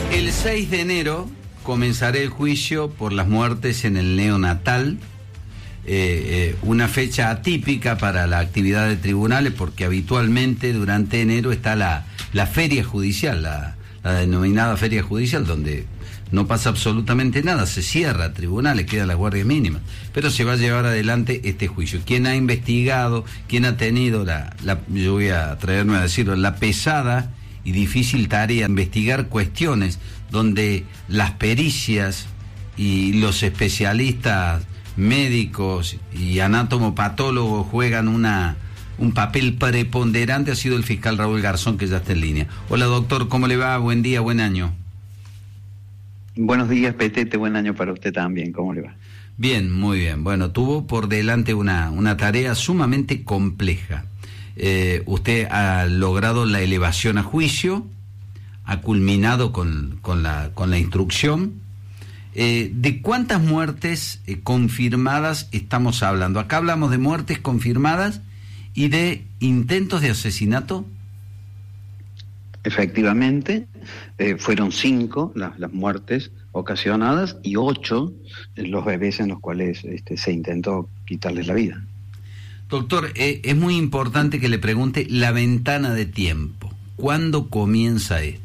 El 6 de enero comenzará el juicio por las muertes en el neonatal, una fecha atípica para la actividad de tribunales porque habitualmente durante enero está la feria judicial, la denominada feria judicial, donde no pasa absolutamente nada, se cierra tribunales, queda la guardia mínima, pero se va a llevar adelante este juicio. ¿Quién ha investigado, quién ha tenido yo voy a atreverme a decirlo, la pesada y difícil tarea de investigar cuestiones donde las pericias y los especialistas médicos y anatomopatólogos juegan un papel preponderante? Ha sido el fiscal Raúl Garzón, que ya está en línea. Hola doctor, ¿cómo le va? Buen día, buen año. Buenos días, Petete, buen año para usted también, ¿cómo le va? Bien, muy bien. Bueno, tuvo por delante una tarea sumamente compleja. Usted ha logrado la elevación a juicio, ha culminado con la instrucción. ¿De cuántas muertes confirmadas estamos hablando? Acá hablamos de muertes confirmadas y de intentos de asesinato. Efectivamente, fueron 5 las muertes ocasionadas y 8 los bebés en los cuales se intentó quitarles la vida. Doctor, es muy importante que le pregunte la ventana de tiempo. ¿Cuándo comienza esto?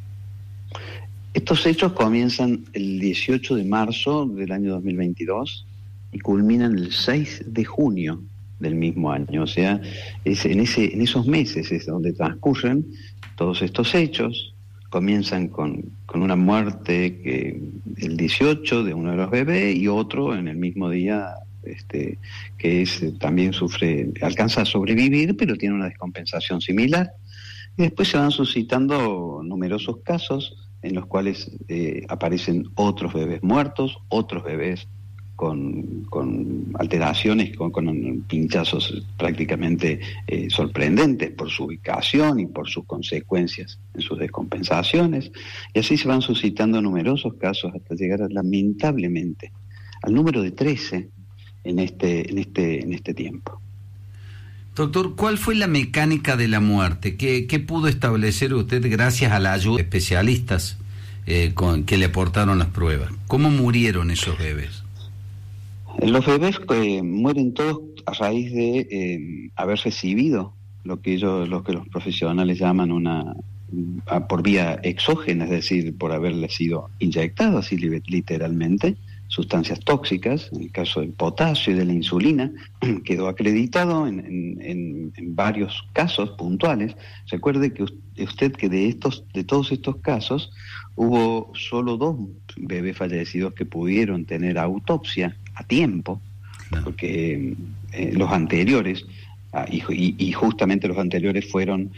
Estos hechos comienzan el 18 de marzo del año 2022 y culminan el 6 de junio del mismo año. O sea, en esos meses es donde transcurren todos estos hechos. Comienzan con una muerte el 18 de uno de los bebés y otro en el mismo día que también alcanza a sobrevivir, pero tiene una descompensación similar. Y después se van suscitando numerosos casos en los cuales aparecen otros bebés muertos, otros bebés con alteraciones, con pinchazos prácticamente sorprendentes por su ubicación y por sus consecuencias en sus descompensaciones, y así se van suscitando numerosos casos hasta llegar lamentablemente al número de 13 en este tiempo. Doctor, ¿cuál fue la mecánica de la muerte? ¿Qué pudo establecer usted gracias a la ayuda de especialistas que le aportaron las pruebas? ¿Cómo murieron esos bebés? Los bebés mueren todos a raíz de haber recibido lo que los profesionales llaman por vía exógena, es decir, por haberle sido inyectado así literalmente, sustancias tóxicas. En el caso del potasio y de la insulina, quedó acreditado en varios casos puntuales. Recuerde que usted que de todos estos casos hubo solo 2 bebés fallecidos que pudieron tener autopsia a tiempo, porque los anteriores, y justamente los anteriores fueron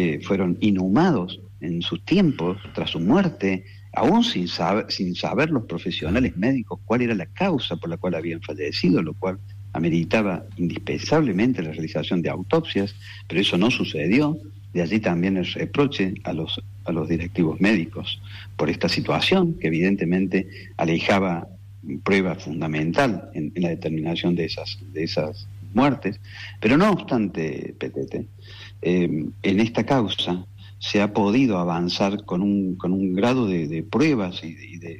inhumados en sus tiempos, tras su muerte, aún sin saber los profesionales médicos cuál era la causa por la cual habían fallecido, lo cual ameritaba indispensablemente la realización de autopsias, pero eso no sucedió. De allí también el reproche a los directivos médicos por esta situación, que evidentemente alejaba prueba fundamental en la determinación de esas muertes. Pero no obstante, Petete, en esta causa se ha podido avanzar con un grado de pruebas y de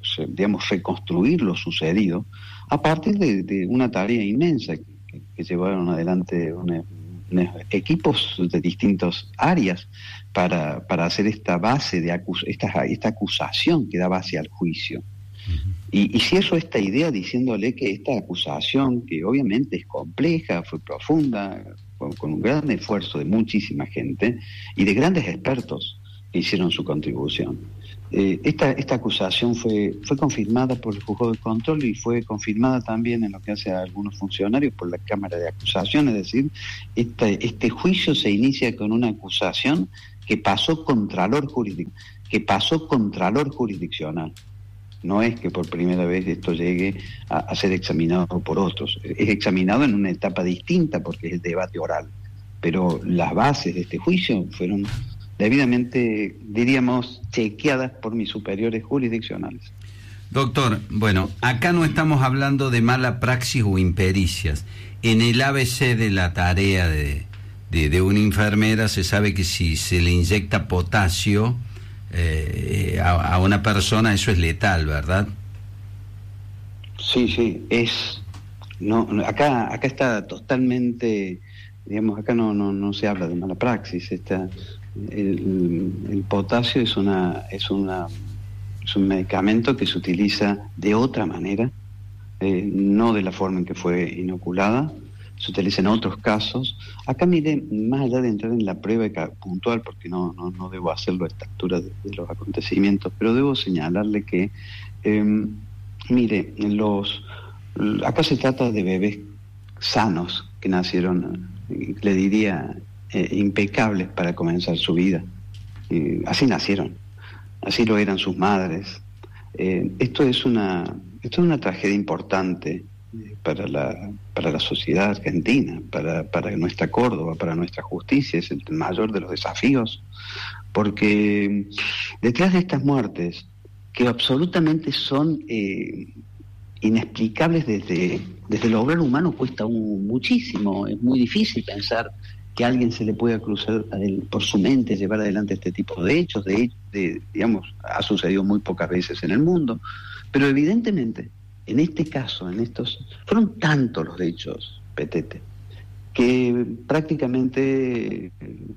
reconstruir lo sucedido a partir de una tarea inmensa que llevaron adelante unos equipos de distintas áreas para hacer esta base esta acusación que da base al juicio. Y cierro esta idea diciéndole que esta acusación, que obviamente es compleja, fue profunda, con un gran esfuerzo de muchísima gente y de grandes expertos que hicieron su contribución. Esta acusación fue confirmada por el juzgado de control y fue confirmada también en lo que hace a algunos funcionarios por la Cámara de Acusación. Es decir, este juicio se inicia con una acusación que pasó Contralor Jurisdiccional. No es que por primera vez esto llegue a ser examinado por otros. Es examinado en una etapa distinta porque es el debate oral. Pero las bases de este juicio fueron debidamente, diríamos, chequeadas por mis superiores jurisdiccionales. Doctor, bueno, acá no estamos hablando de mala praxis o impericias. En el ABC de la tarea de una enfermera se sabe que si se le inyecta potasio, a una persona, eso es letal, ¿verdad? Sí, acá está totalmente, digamos, acá no se habla de mala praxis. El potasio es un medicamento que se utiliza de otra manera, no de la forma en que fue inoculada, se utiliza en otros casos. Acá, mire, más allá de entrar en la prueba puntual, porque no debo hacerlo a esta altura de los acontecimientos, pero debo señalarle que, mire, acá se trata de bebés sanos que nacieron, le diría, impecables para comenzar su vida. Así nacieron, así lo eran sus madres. Esto es una tragedia importante para la sociedad argentina, para nuestra Córdoba, para nuestra justicia. Es el mayor de los desafíos, porque detrás de estas muertes, que absolutamente son inexplicables desde el obrar humano, cuesta muchísimo. Es muy difícil pensar que a alguien se le pueda cruzar por su mente llevar adelante este tipo de hechos. Digamos, ha sucedido muy pocas veces en el mundo, pero evidentemente en este caso, fueron tantos los hechos, Petete, que prácticamente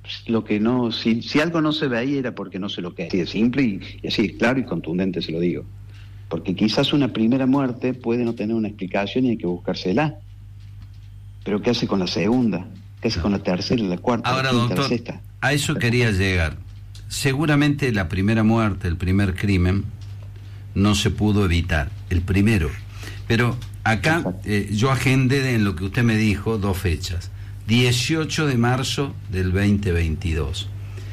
si algo no se ve ahí era porque no se lo queda. Así de simple y así de claro y contundente se lo digo. Porque quizás una primera muerte puede no tener una explicación y hay que buscársela. Pero ¿qué hace con la segunda? ¿Qué hace con la tercera, la cuarta, ahora, la quinta, doctor, la sexta? A eso quería llegar. Seguramente la primera muerte, el primer crimen, no se pudo evitar, el primero. Pero acá yo agendé en lo que usted me dijo 2 fechas. 18 de marzo del 2022,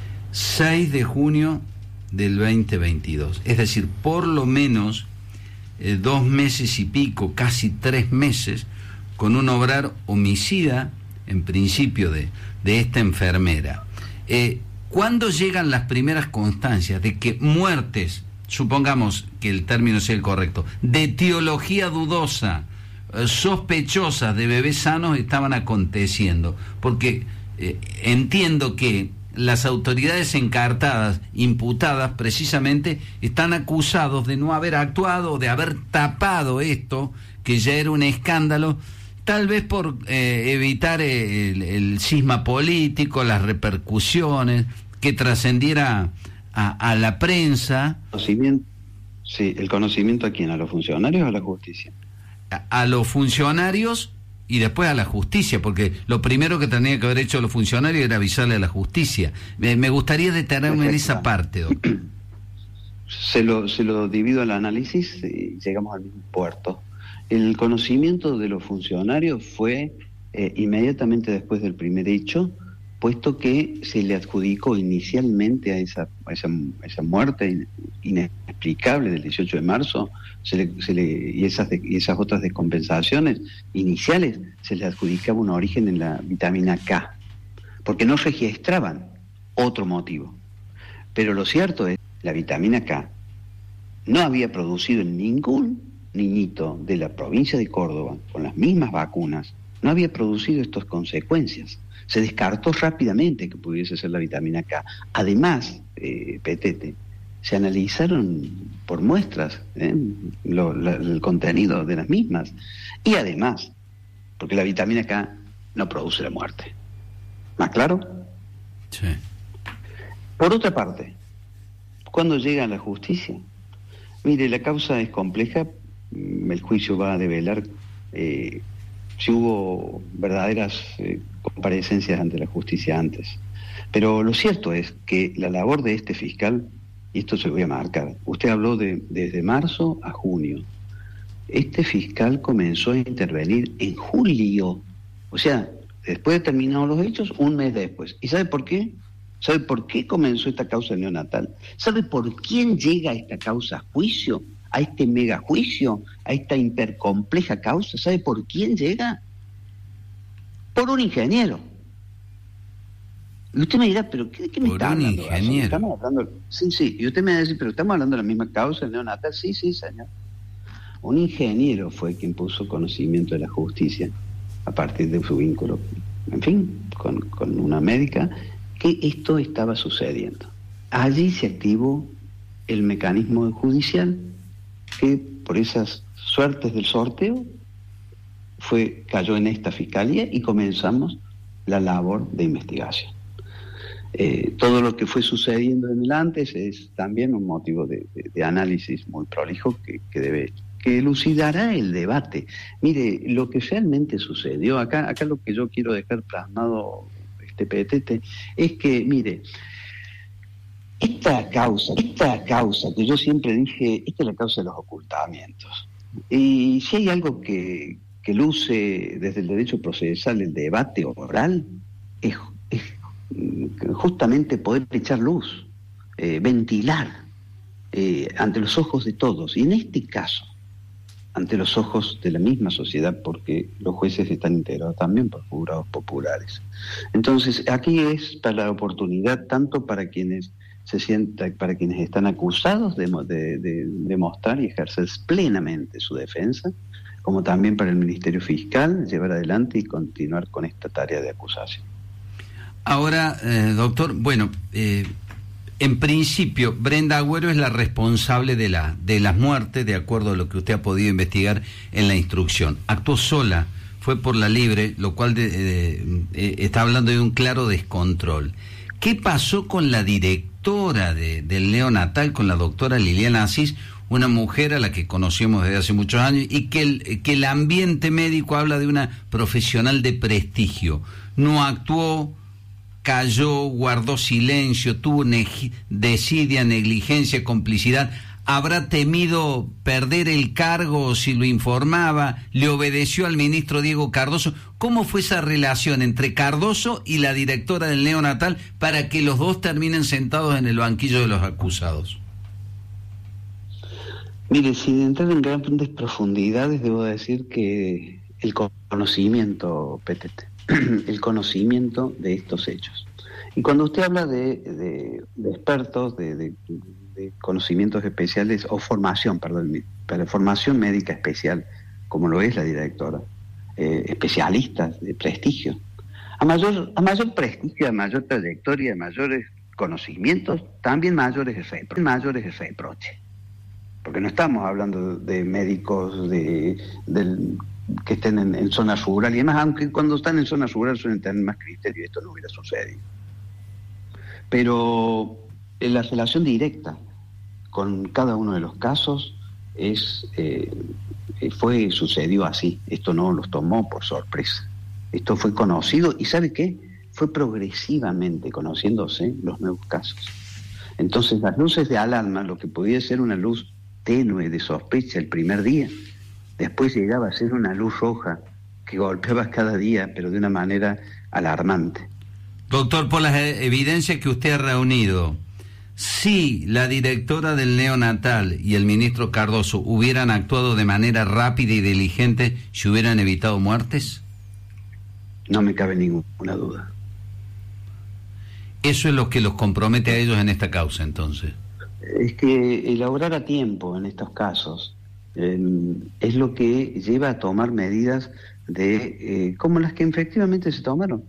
6 de junio del 2022. Es decir, por lo menos 2 meses y pico, casi 3 meses, con un obrar homicida, en principio, de esta enfermera. ¿Cuándo llegan las primeras constancias de que muertes, supongamos que el término sea el correcto, de etiología dudosa, sospechosas de bebés sanos estaban aconteciendo? Porque entiendo que las autoridades encartadas, imputadas, precisamente están acusados de no haber actuado, de haber tapado esto, que ya era un escándalo, tal vez por evitar el cisma político, las repercusiones, que trascendiera a la prensa. Sí, ¿el conocimiento a quién? ¿A los funcionarios o a la justicia? A los funcionarios y después a la justicia, porque lo primero que tenía que haber hecho los funcionarios era avisarle a la justicia. Me gustaría detenerme en esa parte, doctor. Se lo divido al análisis y llegamos al mismo puerto. El conocimiento de los funcionarios fue inmediatamente después del primer hecho, puesto que se le adjudicó inicialmente a esa muerte inexplicable del 18 de marzo, y esas otras descompensaciones iniciales, se le adjudicaba un origen en la vitamina K, porque no registraban otro motivo. Pero lo cierto es que la vitamina K no había producido en ningún niñito de la provincia de Córdoba, con las mismas vacunas, no había producido estas consecuencias. Se descartó rápidamente que pudiese ser la vitamina K. Además, Petete, se analizaron por muestras el contenido de las mismas. Y además, porque la vitamina K no produce la muerte. ¿Más claro? Sí. Por otra parte, cuando llega a la justicia, mire, la causa es compleja. El juicio va a develar si hubo verdaderas comparecencias ante la justicia antes. Pero lo cierto es que la labor de este fiscal, y esto se lo voy a marcar, usted habló desde marzo a junio. Este fiscal comenzó a intervenir en julio, o sea, después de terminados los hechos, un mes después. ¿Y sabe por qué? ¿Sabe por qué comenzó esta causa neonatal? ¿Sabe por quién llega esta causa a juicio? A este mega juicio, a esta hipercompleja causa. ¿Sabe por quién llega? Por un ingeniero. Y usted me dirá, ¿pero qué me está hablando? Por un ingeniero. Estamos hablando, sí, y usted me va a decir, ¿pero estamos hablando de la misma causa, el neonatal? Sí, señor. Un ingeniero fue quien puso conocimiento de la justicia, a partir de su vínculo, en fin, con una médica, que esto estaba sucediendo. allí se activó el mecanismo judicial que por esas suertes del sorteo cayó en esta fiscalía y comenzamos la labor de investigación. Todo lo que fue sucediendo en el antes es también un motivo de análisis muy prolijo que elucidará el debate. Mire, lo que realmente sucedió acá lo que yo quiero dejar plasmado, Petete, es que, mire, esta causa que yo siempre dije, esta es la causa de los ocultamientos. Y si hay algo que luce desde el derecho procesal, el debate oral, es justamente poder echar luz, ventilar ante los ojos de todos, y en este caso, ante los ojos de la misma sociedad, porque los jueces están integrados también por jurados populares. Entonces, aquí es para la oportunidad, tanto para quienes para quienes están acusados de demostrar y ejercer plenamente su defensa, como también para el Ministerio Fiscal llevar adelante y continuar con esta tarea de acusación. Ahora, doctor, bueno, en principio, Brenda Agüero es la responsable de las muertes, de acuerdo a lo que usted ha podido investigar en la instrucción. Actuó sola, fue por la libre, lo cual está hablando de un claro descontrol. ¿Qué pasó con la directora del neonatal, con la doctora Liliana Asís, una mujer a la que conocemos desde hace muchos años y que el ambiente médico habla de una profesional de prestigio? No actuó, cayó, guardó silencio, tuvo desidia, negligencia, complicidad. ¿Habrá temido perder el cargo si lo informaba? ¿Le obedeció al ministro Diego Cardoso? ¿Cómo fue esa relación entre Cardoso y la directora del neonatal para que los dos terminen sentados en el banquillo de los acusados? Mire, sin entrar en grandes profundidades, debo decir que el conocimiento, Petete, el conocimiento de estos hechos. Y cuando usted habla de expertos, de conocimientos especiales, o formación, para formación médica especial, como lo es la directora, especialistas de prestigio, a mayor prestigio, a mayor trayectoria, a mayores conocimientos, también mayores reproches. Porque no estamos hablando de médicos que estén en zona rural y demás, aunque cuando están en zona rural suelen tener más criterio, esto no hubiera sucedido. Pero la relación directa con cada uno de los casos sucedió así. Esto no los tomó por sorpresa. Esto fue conocido y ¿sabe qué? Fue progresivamente conociéndose los nuevos casos. Entonces las luces de alarma, lo que podía ser una luz tenue de sospecha el primer día, después llegaba a ser una luz roja que golpeaba cada día, pero de una manera alarmante. Doctor, por las evidencias que usted ha reunido, si la directora del neonatal y el ministro Cardoso hubieran actuado de manera rápida y diligente, ¿se hubieran evitado muertes? No me cabe ninguna duda. Eso es lo que los compromete a ellos en esta causa, entonces. Es que elaborar a tiempo en estos casos es lo que lleva a tomar medidas como las que efectivamente se tomaron.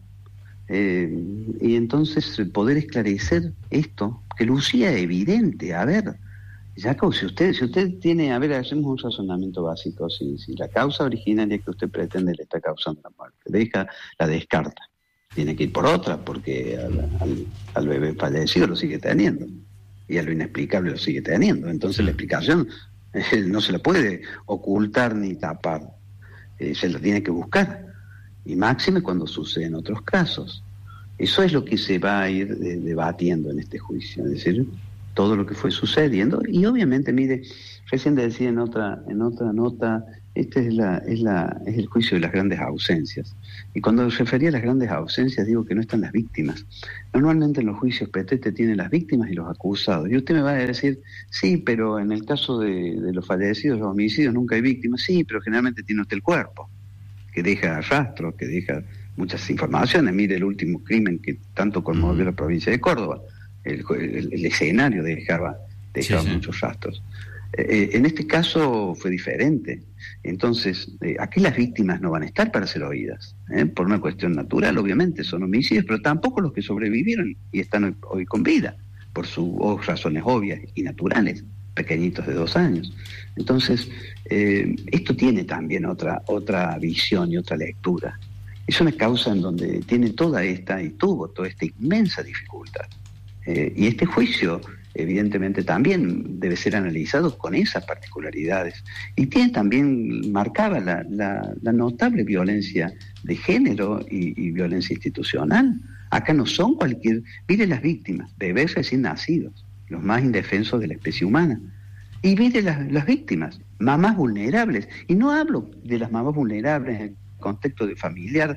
Y entonces poder esclarecer esto, que lucía evidente. A ver, Jacob, si usted tiene, a ver, hacemos un razonamiento básico, si la causa originaria que usted pretende le está causando la muerte, la descarta, tiene que ir por otra, porque al bebé fallecido lo sigue teniendo, y a lo inexplicable lo sigue teniendo. Entonces la explicación no se la puede ocultar ni tapar, se la tiene que buscar. Y máxime cuando suceden otros casos. Eso es lo que se va a ir debatiendo en este juicio, es decir, todo lo que fue sucediendo. Y obviamente, mire, recién decía en otra nota, este es el juicio de las grandes ausencias. Y cuando refería a las grandes ausencias, digo que no están las víctimas. Normalmente en los juicios Petete tienen las víctimas y los acusados. Y usted me va a decir, sí, pero en el caso de los fallecidos, los homicidios, nunca hay víctimas. Sí, pero generalmente tiene usted el cuerpo, que deja rastros, que deja muchas informaciones. Mire el último crimen que tanto conmovió la provincia de Córdoba, el escenario dejaba sí. Muchos rastros. En este caso fue diferente. Entonces, aquí las víctimas no van a estar para ser oídas, por una cuestión natural, obviamente, son homicidios, pero tampoco los que sobrevivieron y están hoy con vida, razones obvias y naturales, pequeñitos de 2 años. Entonces, esto tiene también otra visión y otra lectura. Es una causa en donde tiene tuvo toda esta inmensa dificultad. Y este juicio, evidentemente, también debe ser analizado con esas particularidades. Y marcaba la notable violencia de género y violencia institucional. Acá no son mire las víctimas, bebés recién nacidos, los más indefensos de la especie humana. Y mire las víctimas, mamás vulnerables. Y no hablo de las mamás vulnerables en el contexto de familiar,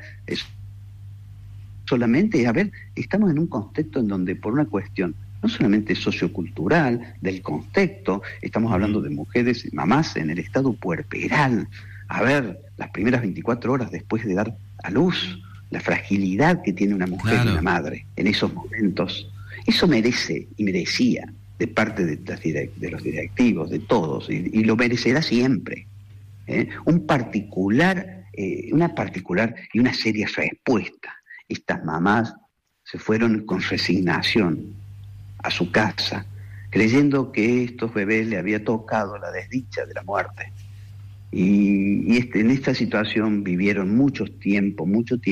solamente, estamos en un contexto en donde por una cuestión no solamente sociocultural, del contexto, estamos hablando de mujeres, mamás en el estado puerperal, las primeras 24 horas después de dar a luz, la fragilidad que tiene una mujer y una madre en esos momentos. Eso merece y merecía de parte de los directivos, de todos, y lo merecerá siempre, una particular y una seria respuesta. Estas mamás se fueron con resignación a su casa, creyendo que estos bebés le había tocado la desdicha de la muerte. Y en esta situación vivieron mucho tiempo,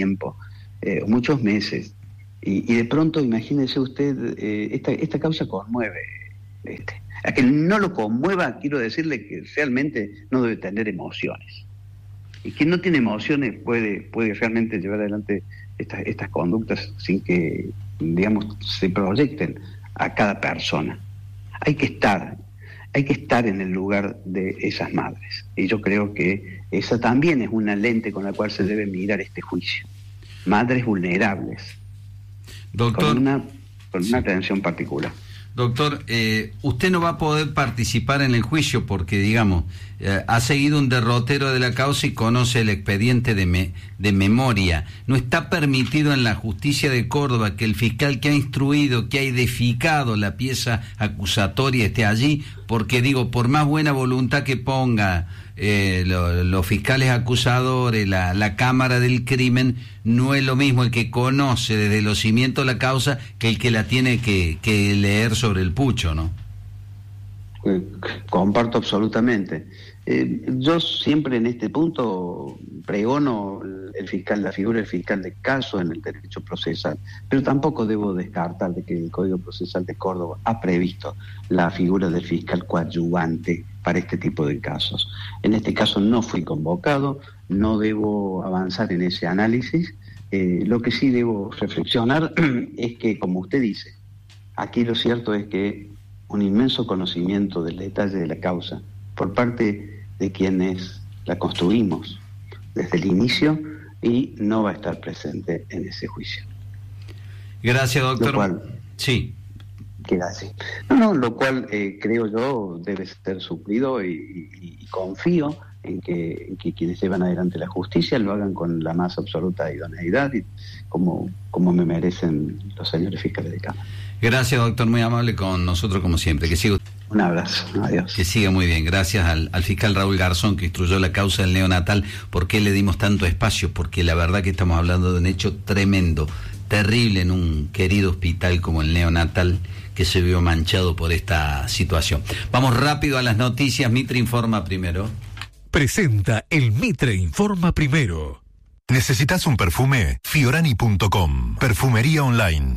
muchos meses. Y de pronto, imagínese usted, esta causa conmueve. A que no lo conmueva, quiero decirle que realmente no debe tener emociones. Y quien no tiene emociones puede realmente llevar adelante estas conductas sin que, digamos, se proyecten a cada persona. Hay que estar en el lugar de esas madres. Y yo creo que esa también es una lente con la cual se debe mirar este juicio. Madres vulnerables. Doctor, con una atención particular. Doctor, usted no va a poder participar en el juicio porque, digamos, ha seguido un derrotero de la causa y conoce el expediente de memoria. No está permitido en la justicia de Córdoba que el fiscal que ha instruido, que ha edificado la pieza acusatoria esté allí, porque, por más buena voluntad que ponga los fiscales acusadores, la Cámara del Crimen, no es lo mismo el que conoce desde los cimientos la causa que el que la tiene que leer sobre el pucho, ¿no? Comparto absolutamente. Yo siempre en este punto pregono la figura del fiscal de caso en el derecho procesal, pero tampoco debo descartar de que el Código Procesal de Córdoba ha previsto la figura del fiscal coadyuvante para este tipo de casos. En este caso no fui convocado, no debo avanzar en ese análisis. Lo que sí debo reflexionar es que, como usted dice, aquí lo cierto es que un inmenso conocimiento del detalle de la causa por parte de quienes la construimos desde el inicio y no va a estar presente en ese juicio. Gracias, doctor. Lo cual, sí. Queda así. Lo cual creo yo debe ser suplido y confío en que quienes llevan adelante la justicia lo hagan con la más absoluta idoneidad y como me merecen los señores fiscales de Cámara. Gracias, doctor, muy amable con nosotros como siempre. Que siga. Un abrazo, adiós. Que siga muy bien. Gracias al fiscal Raúl Garzón, que instruyó la causa del neonatal. ¿Por qué le dimos tanto espacio? Porque la verdad que estamos hablando de un hecho tremendo, terrible en un querido hospital como el neonatal, que se vio manchado por esta situación. Vamos rápido a las noticias. Mitre informa primero. Presenta el Mitre Informa Primero. ¿Necesitas un perfume? Fiorani.com. Perfumería online.